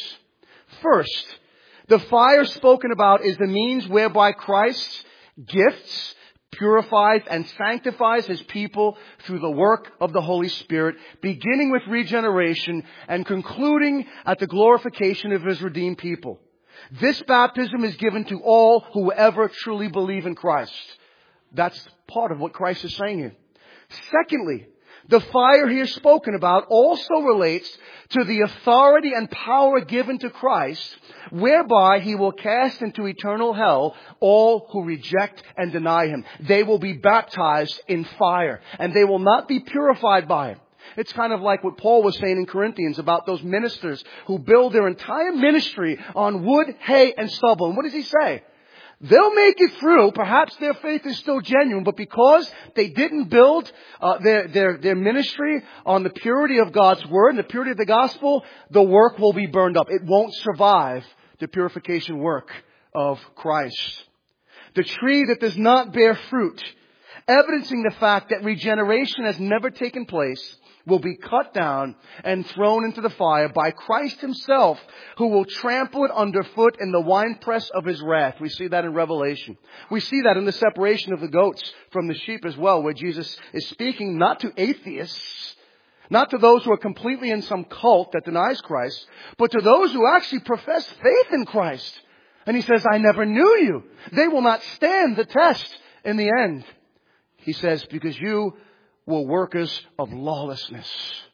First, the fire spoken about is the means whereby Christ's gifts purifies and sanctifies His people through the work of the Holy Spirit, beginning with regeneration and concluding at the glorification of His redeemed people. This baptism is given to all who ever truly believe in Christ. That's part of what Christ is saying here. Secondly, the fire here spoken about also relates to the authority and power given to Christ, whereby He will cast into eternal hell all who reject and deny Him. They will be baptized in fire, and they will not be purified by it. It's kind of like what Paul was saying in Corinthians about those ministers who build their entire ministry on wood, hay, and stubble. And what does he say? They'll make it through. Perhaps their faith is still genuine, but because they didn't build uh, their, their, their ministry on the purity of God's Word and the purity of the gospel, the work will be burned up. It won't survive the purification work of Christ. The tree that does not bear fruit, evidencing the fact that regeneration has never taken place, will be cut down and thrown into the fire by Christ Himself, who will trample it underfoot in the winepress of His wrath. We see that in Revelation. We see that in the separation of the goats from the sheep as well, where Jesus is speaking not to atheists, not to those who are completely in some cult that denies Christ, but to those who actually profess faith in Christ. And He says, I never knew you. They will not stand the test in the end. He says, because you were workers of lawlessness.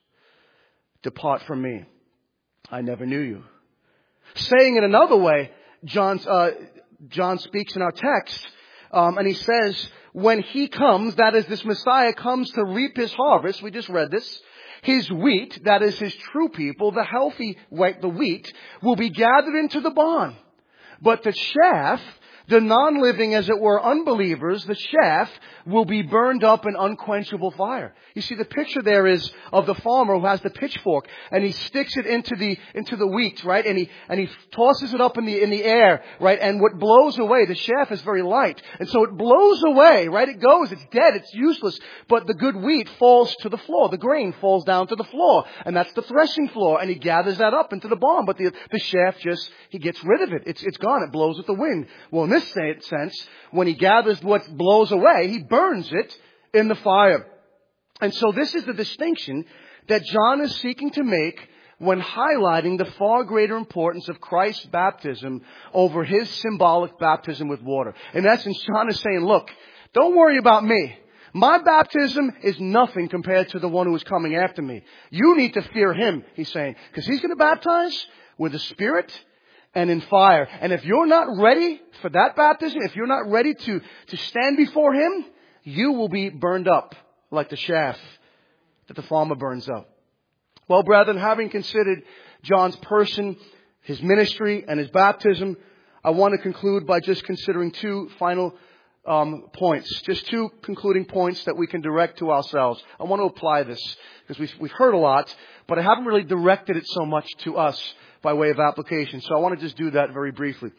Depart from me. I never knew you. Saying it another way, John's, uh, John speaks in our text, um, and he says, when He comes, that is, this Messiah comes to reap His harvest, we just read this, His wheat, that is His true people, the healthy wheat, the wheat, will be gathered into the barn. But the chaff, the non-living, as it were, unbelievers, the chaff, will be burned up in unquenchable fire. You see, the picture there is of the farmer who has the pitchfork, and he sticks it into the into the wheat, right? And he and he tosses it up in the in the air, right? And what blows away, the chaff is very light, and so it blows away, right? It goes, it's dead, it's useless. But the good wheat falls to the floor. The grain falls down to the floor, and that's the threshing floor. And he gathers that up into the barn, but the the chaff just he gets rid of it. It's it's gone. It blows with the wind. Well, in this sense, when he gathers what blows away, he burns it in the fire. And so this is the distinction that John is seeking to make when highlighting the far greater importance of Christ's baptism over His symbolic baptism with water. In essence, John is saying, look, don't worry about me. My baptism is nothing compared to the one who is coming after me. You need to fear him, he's saying, because he's going to baptize with the Spirit and in fire. And if you're not ready for that baptism, if you're not ready to, to stand before him, you will be burned up like the chaff that the farmer burns up. Well, brethren, having considered John's person, his ministry, and his baptism, I want to conclude by just considering two final um, points. Just two concluding points that we can direct to ourselves. I want to apply this because we've, we've heard a lot, but I haven't really directed it so much to us by way of application. So I want to just do that very briefly.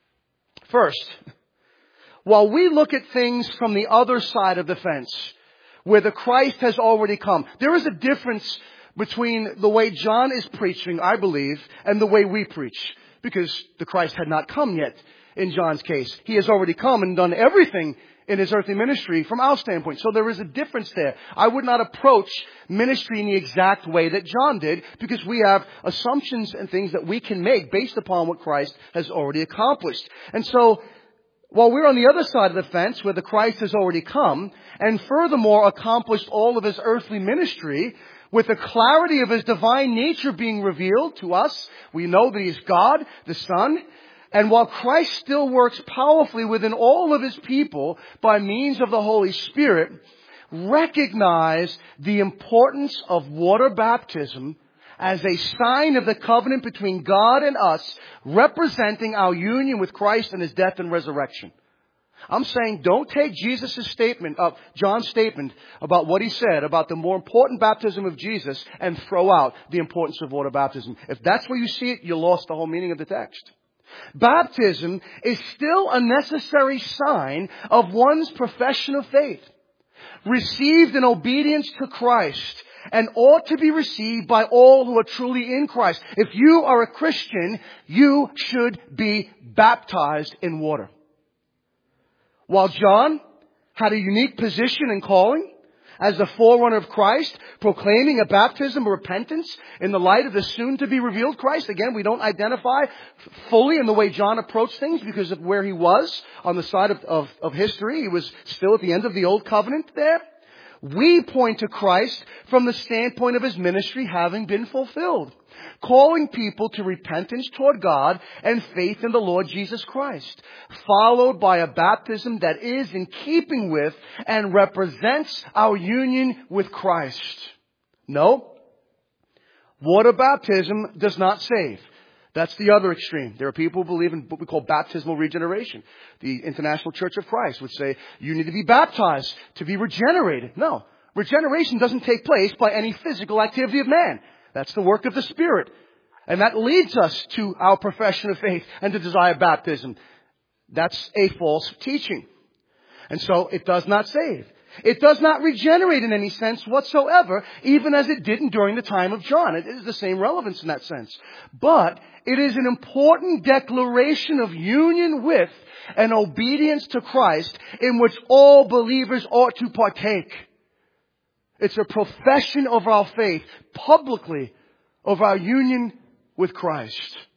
First, while we look at things from the other side of the fence, where the Christ has already come, there is a difference between the way John is preaching, I believe, and the way we preach. Because the Christ had not come yet in John's case. He has already come and done everything in his earthly ministry from our standpoint. So there is a difference there. I would not approach ministry in the exact way that John did, because we have assumptions and things that we can make based upon what Christ has already accomplished. And so, while we're on the other side of the fence where the Christ has already come and furthermore accomplished all of his earthly ministry, with the clarity of his divine nature being revealed to us, we know that he is God, the Son. And while Christ still works powerfully within all of his people by means of the Holy Spirit, recognize the importance of water baptism as a sign of the covenant between God and us, representing our union with Christ and his death and resurrection. I'm saying don't take Jesus' statement, uh, John's statement about what he said about the more important baptism of Jesus and throw out the importance of water baptism. If that's where you see it, you lost the whole meaning of the text. Baptism is still a necessary sign of one's profession of faith, received in obedience to Christ, and ought to be received by all who are truly in Christ. If you are a Christian, you should be baptized in water. While John had a unique position and calling as the forerunner of Christ, proclaiming a baptism of repentance in the light of the soon-to-be revealed Christ. Again, we don't identify fully in the way John approached things because of where he was on the side of, of, of history. He was still at the end of the old covenant there. We point to Christ from the standpoint of his ministry having been fulfilled, calling people to repentance toward God and faith in the Lord Jesus Christ, followed by a baptism that is in keeping with and represents our union with Christ. No, water baptism does not save. That's the other extreme. There are people who believe in what we call baptismal regeneration. The International Church of Christ would say you need to be baptized to be regenerated. No, regeneration doesn't take place by any physical activity of man. That's the work of the Spirit. And that leads us to our profession of faith and to desire baptism. That's a false teaching. And so it does not save. It does not regenerate in any sense whatsoever, even as it didn't during the time of John. It is the same relevance in that sense. But it is an important declaration of union with and obedience to Christ in which all believers ought to partake. It's a profession of our faith publicly of our union with Christ.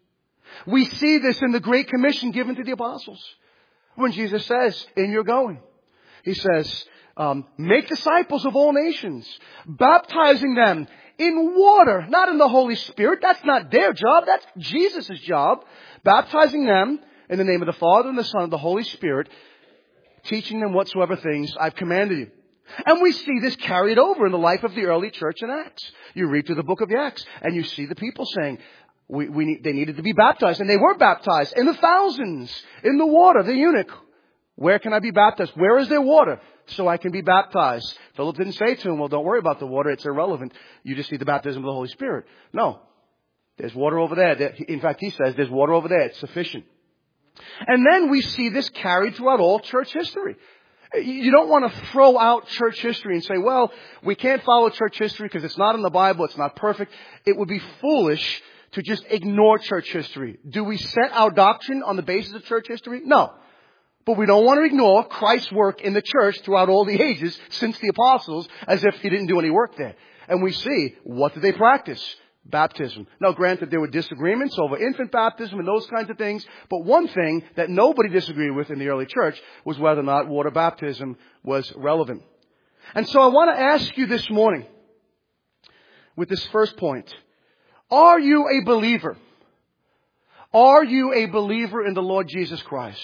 We see this in the Great Commission given to the apostles. When Jesus says, in your going, he says, um, make disciples of all nations, baptizing them in water, not in the Holy Spirit. That's not their job. That's Jesus' job. Baptizing them in the name of the Father and the Son and the Holy Spirit, teaching them whatsoever things I've commanded you. And we see this carried over in the life of the early church in Acts. You read through the book of Acts and you see the people saying, we, we need, they needed to be baptized, and they were baptized in the thousands in the water. The eunuch, where can I be baptized? Where is there water so I can be baptized? Philip didn't say to him, well, don't worry about the water. It's irrelevant. You just need the baptism of the Holy Spirit. No, there's water over there. In fact, he says there's water over there. It's sufficient. And then we see this carried throughout all church history. You don't want to throw out church history and say, well, we can't follow church history because it's not in the Bible. It's not perfect. It would be foolish to just ignore church history. Do we set our doctrine on the basis of church history? No. But we don't want to ignore Christ's work in the church throughout all the ages since the apostles as if he didn't do any work there. And we see, what did they practice? Baptism. Now, granted, there were disagreements over infant baptism and those kinds of things. But one thing that nobody disagreed with in the early church was whether or not water baptism was relevant. And so I want to ask you this morning, with this first point, are you a believer? Are you a believer in the Lord Jesus Christ?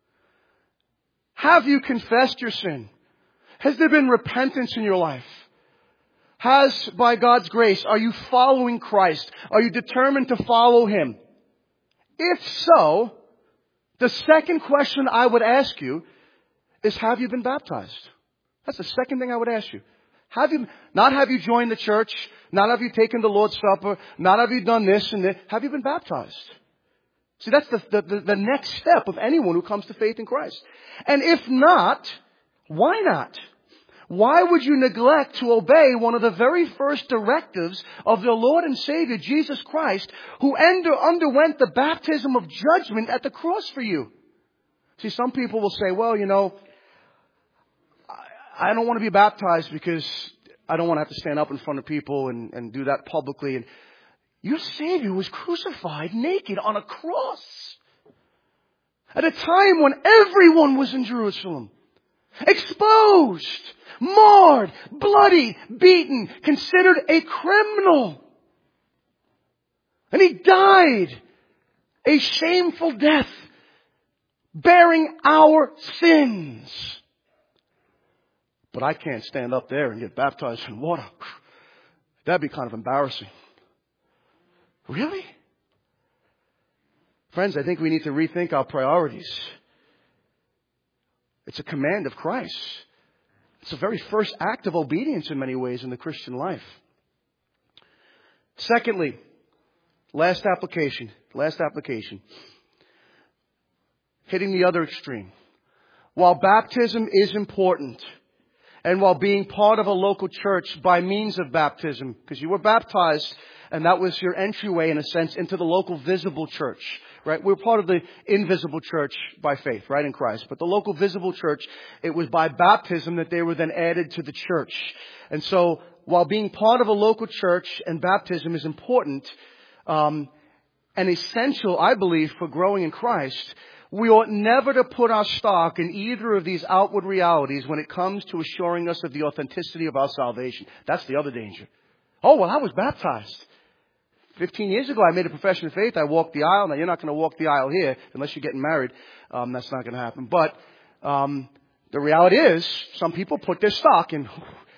Have you confessed your sin? Has there been repentance in your life? Has, by God's grace, are you following Christ? Are you determined to follow Him? If so, the second question I would ask you is, have you been baptized? That's the second thing I would ask you. Have you, not have you joined the church, not have you taken the Lord's Supper, not have you done this and that. Have you been baptized? See, that's the, the, the, the next step of anyone who comes to faith in Christ. And if not, why not? Why would you neglect to obey one of the very first directives of the Lord and Savior, Jesus Christ, who under, underwent the baptism of judgment at the cross for you? See, some people will say, well, you know, I, I don't want to be baptized because I don't want to have to stand up in front of people and, and do that publicly. And your Savior was crucified naked on a cross at a time when everyone was in Jerusalem, exposed, marred, bloody, beaten, considered a criminal. And He died a shameful death, bearing our sins. But I can't stand up there and get baptized in water. That'd be kind of embarrassing. Really? Friends, I think we need to rethink our priorities. It's a command of Christ. It's the very first act of obedience in many ways in the Christian life. Secondly, last application, last application. Hitting the other extreme. While baptism is important, and while being part of a local church by means of baptism, because you were baptized and that was your entryway in a sense into the local visible church. Right? We're part of the invisible church by faith, right, in Christ. But the local visible church, it was by baptism that they were then added to the church. And so, while being part of a local church and baptism is important, um, and essential, I believe, for growing in Christ, we ought never to put our stock in either of these outward realities when it comes to assuring us of the authenticity of our salvation. That's the other danger. Oh, well, I was baptized. Fifteen years ago, I made a profession of faith. I walked the aisle. Now, you're not going to walk the aisle here unless you're getting married. Um, that's not going to happen. But um, the reality is, some people put their stock in,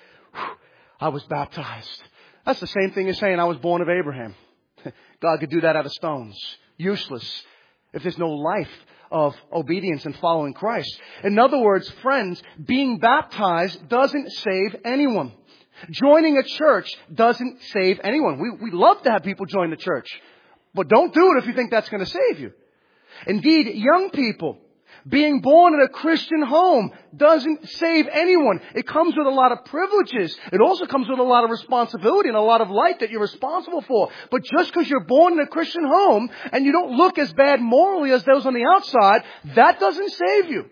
I was baptized. That's the same thing as saying I was born of Abraham. God could do that out of stones. Useless if there's no life of obedience and following Christ. In other words, friends, being baptized doesn't save anyone. Joining a church doesn't save anyone. We, we love to have people join the church. But don't do it if you think that's going to save you. Indeed, young people, being born in a Christian home doesn't save anyone. It comes with a lot of privileges. It also comes with a lot of responsibility and a lot of light that you're responsible for. But just because you're born in a Christian home and you don't look as bad morally as those on the outside, that doesn't save you.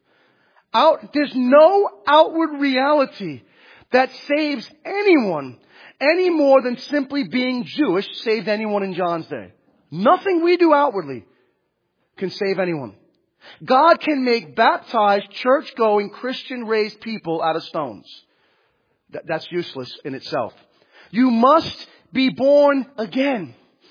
Out, there's no outward reality that saves anyone any more than simply being Jewish saved anyone in John's day. Nothing we do outwardly can save anyone. God can make baptized, church-going, Christian-raised people out of stones. That, that's useless in itself. You must be born again.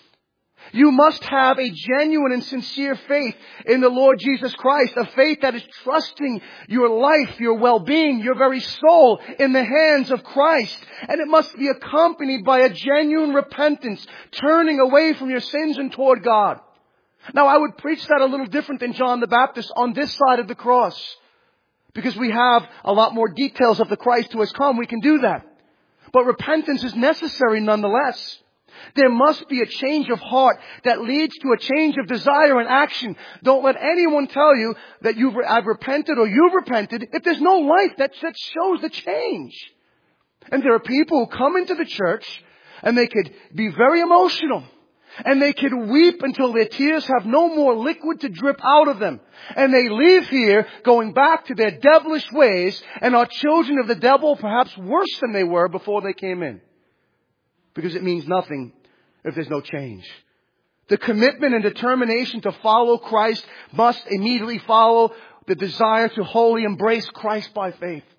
You must have a genuine and sincere faith in the Lord Jesus Christ, a faith that is trusting your life, your well-being, your very soul in the hands of Christ. And it must be accompanied by a genuine repentance, turning away from your sins and toward God. Now, I would preach that a little different than John the Baptist on this side of the cross, because we have a lot more details of the Christ who has come. We can do that. But repentance is necessary nonetheless. There must be a change of heart that leads to a change of desire and action. Don't let anyone tell you that you've I've repented or you've repented if there's no life that, that shows the change. And there are people who come into the church and they could be very emotional. And they could weep until their tears have no more liquid to drip out of them. And they leave here going back to their devilish ways and are children of the devil, perhaps worse than they were before they came in. Because it means nothing if there's no change. The commitment and determination to follow Christ must immediately follow the desire to wholly embrace Christ by faith.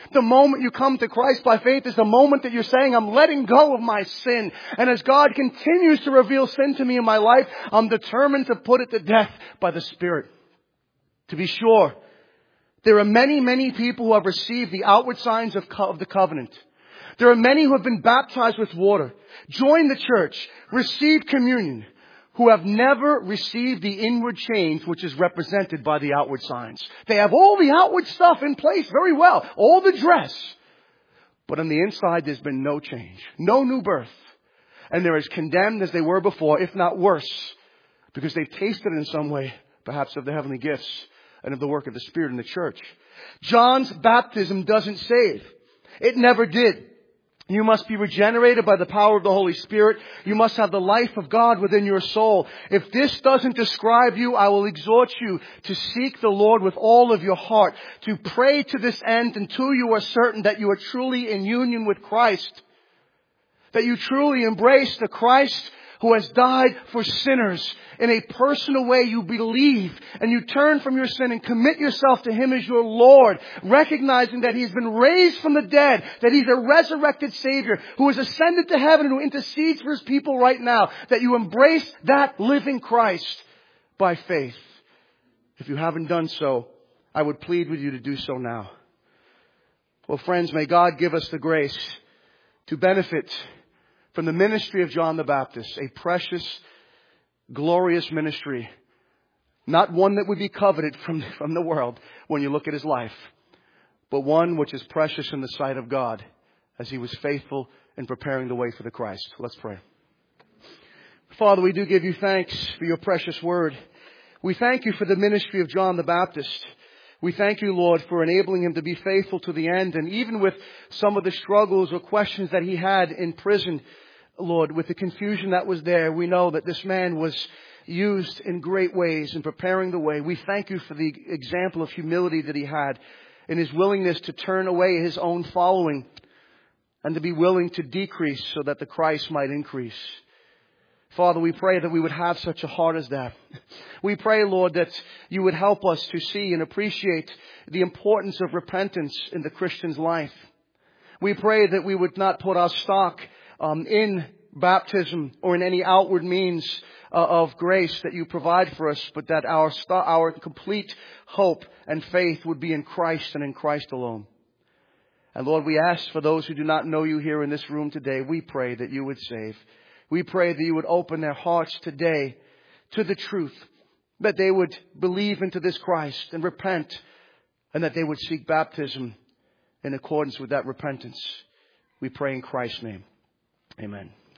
The moment you come to Christ by faith is the moment that you're saying, I'm letting go of my sin. And as God continues to reveal sin to me in my life, I'm determined to put it to death by the Spirit. To be sure, there are many, many people who have received the outward signs of, co- of the covenant. There are many who have been baptized with water, joined the church, received communion, who have never received the inward change which is represented by the outward signs. They have all the outward stuff in place very well, all the dress. But on the inside there's been no change, no new birth. And they're as condemned as they were before, if not worse, because they've tasted in some way, perhaps of the heavenly gifts and of the work of the Spirit in the church. John's baptism doesn't save. It never did. You must be regenerated by the power of the Holy Spirit. You must have the life of God within your soul. If this doesn't describe you, I will exhort you to seek the Lord with all of your heart, to pray to this end until you are certain that you are truly in union with Christ, that you truly embrace the Christ who has died for sinners. In a personal way, you believe and you turn from your sin and commit yourself to Him as your Lord, recognizing that He's been raised from the dead, that He's a resurrected Savior who has ascended to heaven and who intercedes for His people right now, that you embrace that living Christ by faith. If you haven't done so, I would plead with you to do so now. Well, friends, may God give us the grace to benefit from the ministry of John the Baptist, a precious, glorious ministry, not one that would be coveted from, from the world when you look at his life, but one which is precious in the sight of God as he was faithful in preparing the way for the Christ. Let's pray. Father, we do give you thanks for your precious word. We thank you for the ministry of John the Baptist. We thank you, Lord, for enabling him to be faithful to the end. And even with some of the struggles or questions that he had in prison, Lord, with the confusion that was there, we know that this man was used in great ways in preparing the way. We thank you for the example of humility that he had in his willingness to turn away his own following and to be willing to decrease so that the Christ might increase. Father, we pray that we would have such a heart as that. We pray, Lord, that you would help us to see and appreciate the importance of repentance in the Christian's life. We pray that we would not put our stock um, in baptism or in any outward means uh, of grace that you provide for us, but that our st- our complete hope and faith would be in Christ and in Christ alone. And Lord, we ask for those who do not know you here in this room today, we pray that you would save. We pray that you would open their hearts today to the truth, that they would believe into this Christ and repent, and that they would seek baptism in accordance with that repentance. We pray in Christ's name. Amen.